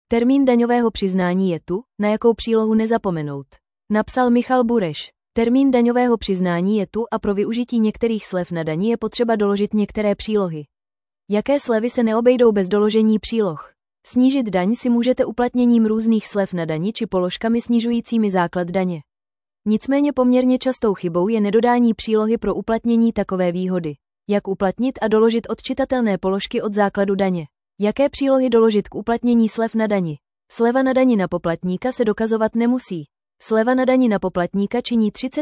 Termín daňového přiznání je tu, na jakou přílohu nezapomenout. Napsal Michal Bureš. Termín daňového přiznání je tu a pro využití některých slev na dani je potřeba doložit některé přílohy. Jaké slevy se neobejdou bez doložení příloh? Snížit daň si můžete uplatněním různých slev na dani či položkami snižujícími základ daně. Nicméně poměrně častou chybou je nedodání přílohy pro uplatnění takové výhody. Jak uplatnit a doložit odčitatelné položky od základu daně? Jaké přílohy doložit k uplatnění slev na dani? Sleva na dani na poplatníka se dokazovat nemusí. Sleva na dani na poplatníka činí 30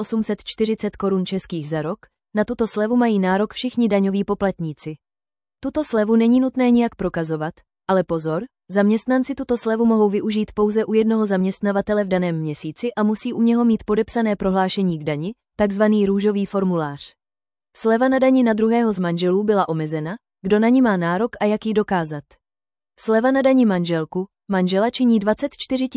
840 korun českých za rok, na tuto slevu mají nárok všichni daňoví poplatníci. Tuto slevu není nutné nijak prokazovat, ale pozor, zaměstnanci tuto slevu mohou využít pouze u jednoho zaměstnavatele v daném měsíci a musí u něho mít podepsané prohlášení k dani, takzvaný růžový formulář. Sleva na dani na druhého z manželů byla omezena, kdo na ní má nárok a jak ji dokázat. Sleva na dani manžela činí 24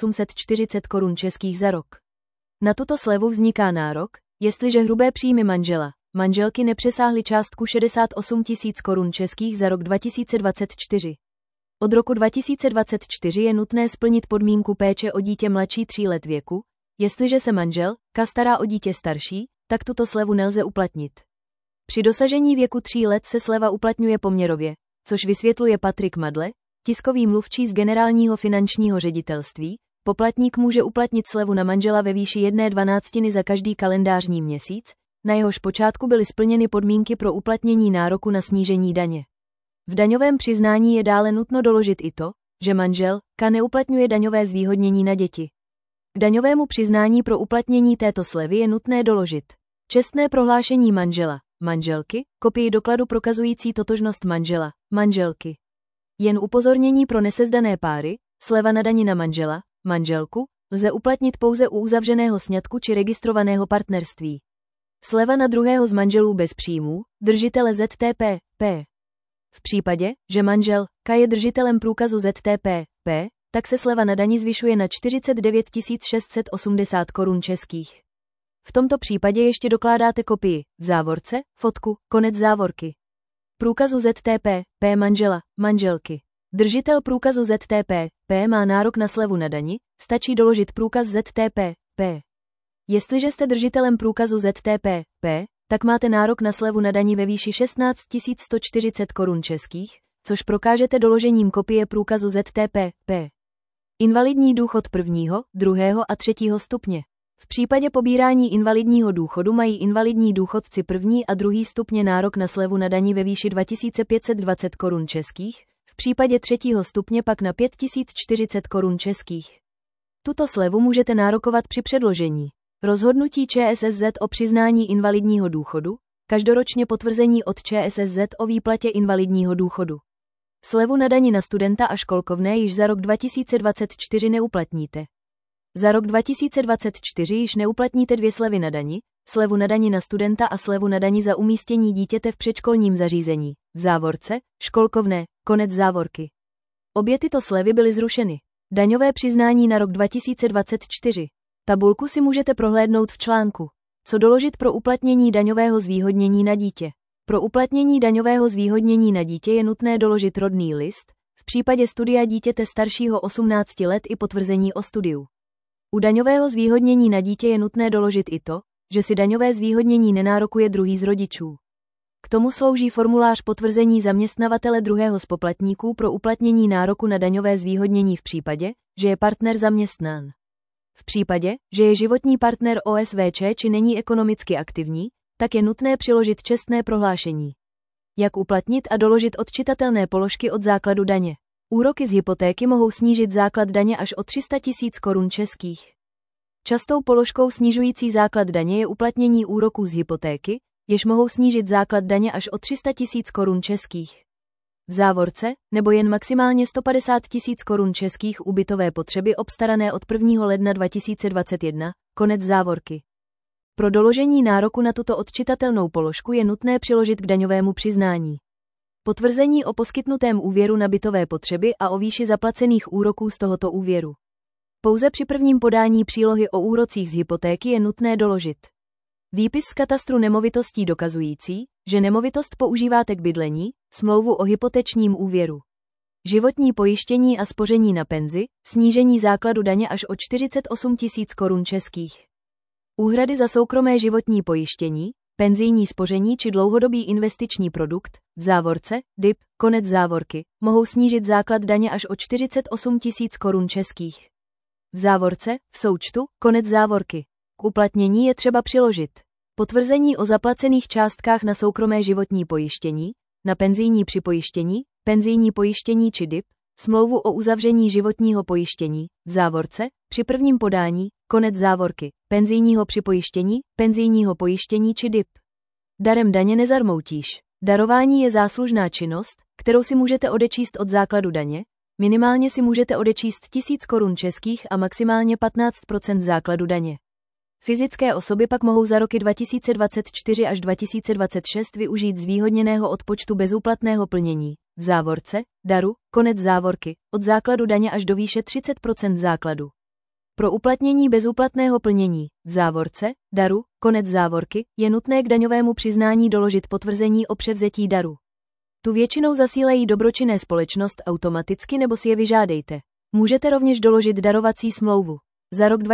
840 korun českých za rok. Na tuto slevu vzniká nárok, jestliže hrubé příjmy manželky nepřesáhly částku 68 000 korun českých za rok 2024. Od roku 2024 je nutné splnit podmínku péče o dítě mladší 3 let věku, jestliže se manželka stará o dítě starší, tak tuto slevu nelze uplatnit. Při dosažení věku 3 let se sleva uplatňuje poměrově, což vysvětluje Patrik Madle, tiskový mluvčí z Generálního finančního ředitelství. Poplatník může uplatnit slevu na manžela ve výši 1/12 za každý kalendářní měsíc, na jehož počátku byly splněny podmínky pro uplatnění nároku na snížení daně. V daňovém přiznání je dále nutno doložit i to, že manželka neuplatňuje daňové zvýhodnění na děti. K daňovému přiznání pro uplatnění této slevy je nutné doložit čestné prohlášení manželky, kopii dokladu prokazující totožnost manželky. Jen upozornění pro nesezdané páry, sleva na dani na manželku, lze uplatnit pouze u uzavřeného sňatku či registrovaného partnerství. Sleva na druhého z manželů bez příjmů, držitele ZTP. V případě, že manželka je držitelem průkazu ZTP, tak se sleva na dani zvyšuje na 49 680 korun českých. V tomto případě ještě dokládáte kopii, v závorce, fotku, konec závorky. Průkazu ZTP, manželky. Držitel průkazu ZTP, má nárok na slevu na dani, stačí doložit průkaz ZTP. Jestliže jste držitelem průkazu ZTP, tak máte nárok na slevu na dani ve výši 16 140 korun českých, což prokážete doložením kopie průkazu ZTP. Invalidní důchod 1., 2. a 3. stupně. V případě pobírání invalidního důchodu mají invalidní důchodci 1. a 2. stupně nárok na slevu na dani ve výši 2520 korun českých, v případě 3. stupně pak na 5040 korun českých. Tuto slevu můžete nárokovat při předložení rozhodnutí ČSSZ o přiznání invalidního důchodu, každoročně potvrzení od ČSSZ o výplatě invalidního důchodu. Slevu na dani na studenta a školkovné již za rok 2024 neuplatníte. Za rok 2024 již neuplatníte 2 slevy na dani, slevu na dani na studenta a slevu na dani za umístění dítěte v předškolním zařízení, v závorce, školkovné, konec závorky. Obě tyto slevy byly zrušeny. Daňové přiznání na rok 2024. Tabulku si můžete prohlédnout v článku. Co doložit pro uplatnění daňového zvýhodnění na dítě? Pro uplatnění daňového zvýhodnění na dítě je nutné doložit rodný list, v případě studia dítěte staršího 18 let i potvrzení o studiu. U daňového zvýhodnění na dítě je nutné doložit i to, že si daňové zvýhodnění nenárokuje druhý z rodičů. K tomu slouží formulář potvrzení zaměstnavatele druhého z poplatníků pro uplatnění nároku na daňové zvýhodnění v případě, že je partner zaměstnán. V případě, že je životní partner OSVČ či není ekonomicky aktivní, tak je nutné přiložit čestné prohlášení. Jak uplatnit a doložit odčitatelné položky od základu daně? Úroky z hypotéky mohou snížit základ daně až o 300 000 korun českých. Častou položkou snižující základ daně je uplatnění úroků z hypotéky, jež mohou snížit základ daně až o 300 000 korun českých. V závorce, nebo jen maximálně 150 000 korun českých u bytové potřeby obstarané od 1. ledna 2021, konec závorky. Pro doložení nároku na tuto odčitatelnou položku je nutné přiložit k daňovému přiznání potvrzení o poskytnutém úvěru na bytové potřeby a o výši zaplacených úroků z tohoto úvěru. Pouze při prvním podání přílohy o úrocích z hypotéky je nutné doložit výpis z katastru nemovitostí dokazující, že nemovitost používáte k bydlení, smlouvu o hypotečním úvěru. Životní pojištění a spoření na penzi, snížení základu daně až o 48 000 korun českých. Úhrady za soukromé životní pojištění, penzijní spoření či dlouhodobý investiční produkt, v závorce, DIP, konec závorky, mohou snížit základ daně až o 48 000 korun českých. V závorce, v součtu, konec závorky. K uplatnění je třeba přiložit potvrzení o zaplacených částkách na soukromé životní pojištění, na penzijní připojištění, penzijní pojištění či DIP, smlouvu o uzavření životního pojištění, v závorce, při prvním podání, konec závorky, penzijního připojištění, penzijního pojištění či DIP. Darem daně nezarmoutíš. Darování je záslužná činnost, kterou si můžete odečíst od základu daně, minimálně si můžete odečíst 1000 korun českých a maximálně 15% základu daně. Fyzické osoby pak mohou za roky 2024 až 2026 využít zvýhodněného odpočtu bezúplatného plnění, v závorce, daru, konec závorky, od základu daně až do výše 30% základu. Pro uplatnění bezúplatného plnění, v závorce, daru, konec závorky, je nutné k daňovému přiznání doložit potvrzení o převzetí daru. Tu většinou zasílají dobročinné společnost automaticky nebo si je vyžádejte. Můžete rovněž doložit darovací smlouvu. Za rok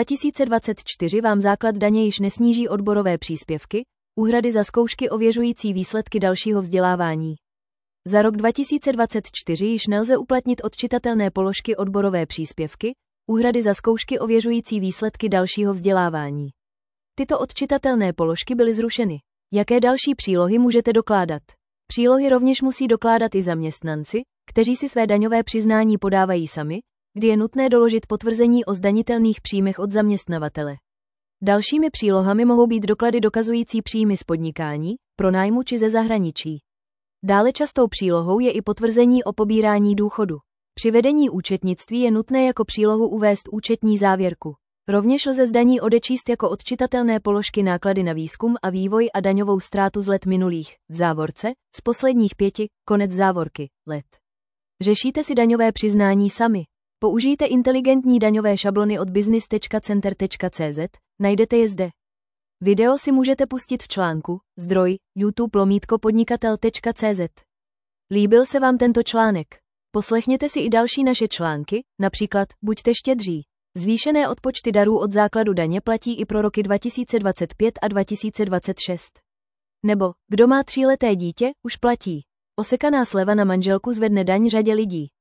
2024 vám základ daně již nesníží odborové příspěvky, úhrady za zkoušky ověřující výsledky dalšího vzdělávání. Za rok 2024 již nelze uplatnit odčitatelné položky odborové příspěvky, úhrady za zkoušky ověřující výsledky dalšího vzdělávání. Tyto odčitatelné položky byly zrušeny. Jaké další přílohy můžete dokládat? Přílohy rovněž musí dokládat i zaměstnanci, kteří si své daňové přiznání podávají sami, kdy je nutné doložit potvrzení o zdanitelných příjmech od zaměstnavatele. Dalšími přílohami mohou být doklady dokazující příjmy z podnikání, pronájmu či ze zahraničí. Dále častou přílohou je i potvrzení o pobírání důchodu. Při vedení účetnictví je nutné jako přílohu uvést účetní závěrku. Rovněž lze z daní odečíst jako odčitatelné položky náklady na výzkum a vývoj a daňovou ztrátu z let minulých, v závorce, z posledních 5, konec závorky, let. Řešíte si daňové přiznání sami? Použijte inteligentní daňové šablony od business.center.cz, najdete je zde. Video si můžete pustit v článku, zdroj, youtube/podnikatel.cz. Líbil se vám tento článek? Poslechněte si i další naše články, například Buďte štědří. Zvýšené odpočty darů od základu daně platí i pro roky 2025 a 2026. Nebo, kdo má 3leté dítě, už platí. Osekaná sleva na manželku zvedne daň řadě lidí.